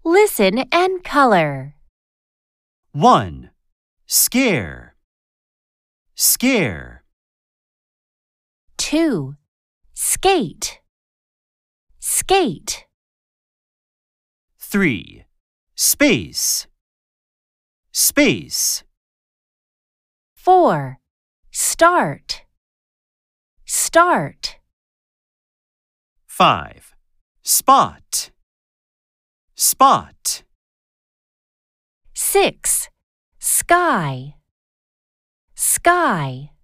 Listen and color. 1. Scare. Scare. 2. Skate. Skate. 3. Space. Space. 4. Start. Start. 5. Spot. Spot. 6. Sky. Sky.